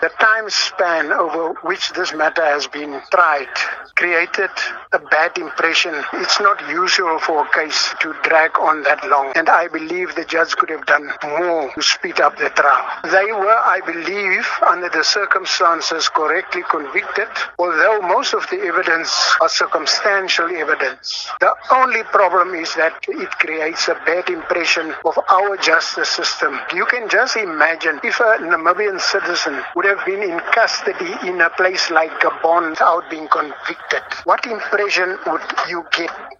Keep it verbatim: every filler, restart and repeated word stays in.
The time span over which this matter has been tried created a bad impression. It's not usual for a case to drag on that long, and I believe the judge could have done more to speed up the trial. They were, I believe, under the circumstances correctly convicted, although most of the evidence are circumstantial evidence. The only problem is that it creates a bad impression of our justice system. You can just imagine if a Namibian citizen would have been in custody in a place like Gabon without being convicted. What impression would you get